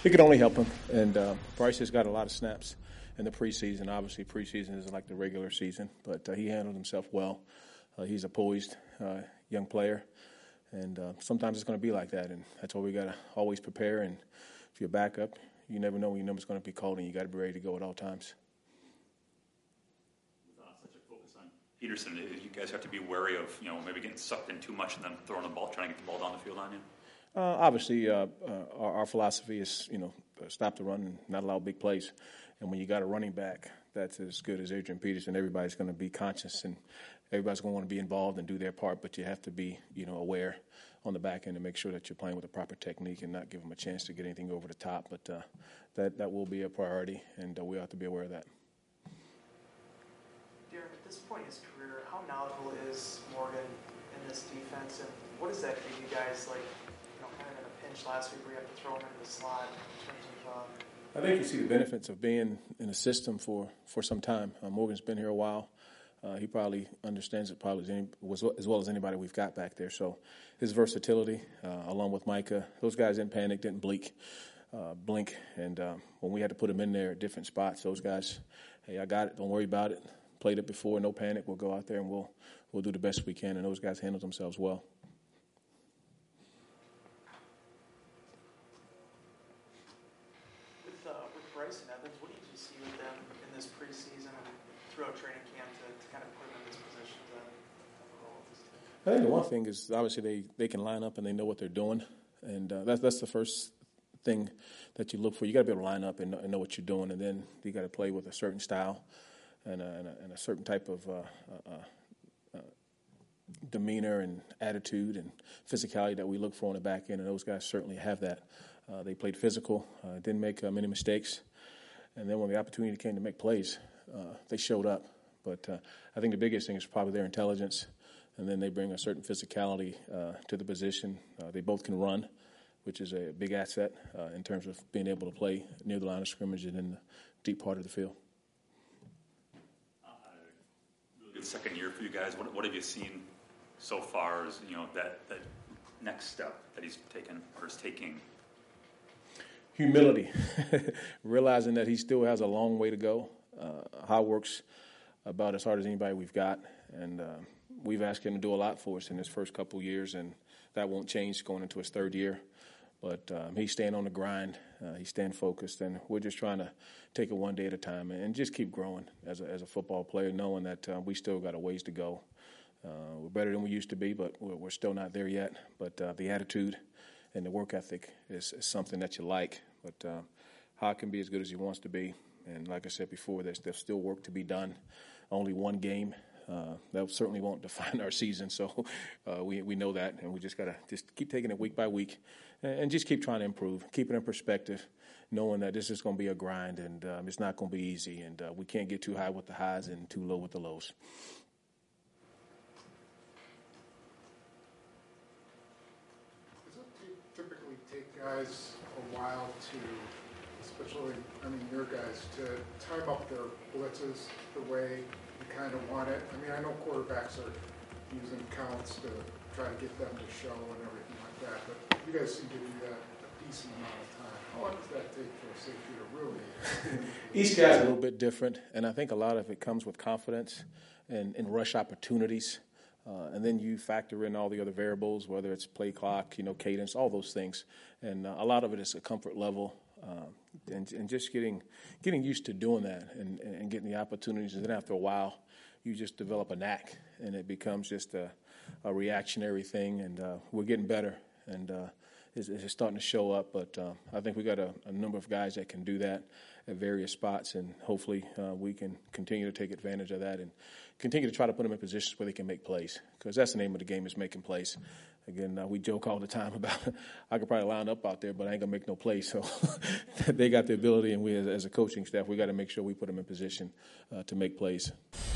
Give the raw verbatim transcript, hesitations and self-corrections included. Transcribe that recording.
It could only help him. And uh, Bryce has got a lot of snaps in the preseason. Obviously, preseason isn't like the regular season, but uh, he handled himself well. Uh, he's a poised uh, young player, and uh, sometimes it's going to be like that, and that's why we got to always prepare. And if you're backup, you never know when your number's going to be called, and you got to be ready to go at all times. With uh, such a focus on Peterson, you guys have to be wary of, you know, maybe getting sucked in too much and then throwing the ball, trying to get the ball down the field on you. Uh, obviously, uh, uh, our, our philosophy is, you know, stop the run and not allow big plays. And when you got a running back that's as good as Adrian Peterson, everybody's going to be conscious and everybody's going to want to be involved and do their part. But you have to be, you know, aware on the back end to make sure that you're playing with the proper technique and not give them a chance to get anything over the top. But uh, that that will be a priority, and uh, we have to be aware of that. Darren, at this point in his career, how knowledgeable is Morgan in this defense, and what does that give you guys, like, you know, kind of in a pinch last week where you have to throw him into the slot in terms of uh, I think you see the benefits of being in a system for, for some time. Uh, Morgan's been here a while. Uh, he probably understands it probably as, any, as well as anybody we've got back there. So his versatility, uh, along with Micah, those guys didn't panic, didn't blink, uh, blink. And uh, when we had to put them in there at different spots, those guys, hey, I got it. Don't worry about it. Played it before, no panic. We'll go out there and we'll we'll do the best we can. And those guys handled themselves well. Bryce and Evans, what did you see with them in this preseason and throughout training camp to, to kind of put them in this position to have a role with this team? I think the one thing is obviously they, they can line up and they know what they're doing, and uh, that's that's the first thing that you look for. You got to be able to line up and know, and know what you're doing, and then you got to play with a certain style and a, and a, and a certain type of uh, uh, uh, demeanor and attitude and physicality that we look for on the back end, and those guys certainly have that. Uh, they played physical, uh, didn't make uh, many mistakes. And then when the opportunity came to make plays, uh, they showed up. But uh, I think the biggest thing is probably their intelligence. And then they bring a certain physicality uh, to the position. Uh, they both can run, which is a big asset uh, in terms of being able to play near the line of scrimmage and in the deep part of the field. Uh, really good second year for you guys. What, what have you seen so far as, you know, that, that next step that he's taken or is taking? Humility, realizing that he still has a long way to go. Uh, How works about as hard as anybody we've got, and uh, we've asked him to do a lot for us in his first couple of years, and that won't change going into his third year. But um, he's staying on the grind, uh, he's staying focused, and we're just trying to take it one day at a time and just keep growing as a, as a football player, knowing that uh, we still got a ways to go. Uh, we're better than we used to be, but we're, we're still not there yet. But uh, the attitude and the work ethic is, is something that you like. But uh, Hawk can be as good as he wants to be. And like I said before, there's, there's still work to be done. Only one game. Uh, that certainly won't define our season. So uh, we we know that, and we just got to just keep taking it week by week and, and just keep trying to improve, keep it in perspective, knowing that this is going to be a grind and um, it's not going to be easy. And uh, we can't get too high with the highs and too low with the lows. Typically take guys a while to, especially, I mean, your guys, to time up their blitzes the way you kind of want it. I mean, I know quarterbacks are using counts to try to get them to show and everything like that, but you guys seem to do that a decent amount of time. How long does that take for a safety to really? Each guy's a little bit different, and I think a lot of it comes with confidence and, and rush opportunities. Uh, and then you factor in all the other variables, whether it's play clock, you know, cadence, all those things. And uh, a lot of it is a comfort level uh, and, and just getting getting used to doing that and, and getting the opportunities. And then after a while, you just develop a knack, and it becomes just a, a reactionary thing. And uh, we're getting better, and uh, it's, it's starting to show up. But uh, I think we got a, a number of guys that can do that at various spots, and hopefully uh, we can continue to take advantage of that and continue to try to put them in positions where they can make plays, because that's the name of the game, is making plays. Again, uh, we joke all the time about I could probably line up out there, but I ain't going to make no plays. So they got the ability, and we as, as a coaching staff, we got to make sure we put them in position uh, to make plays.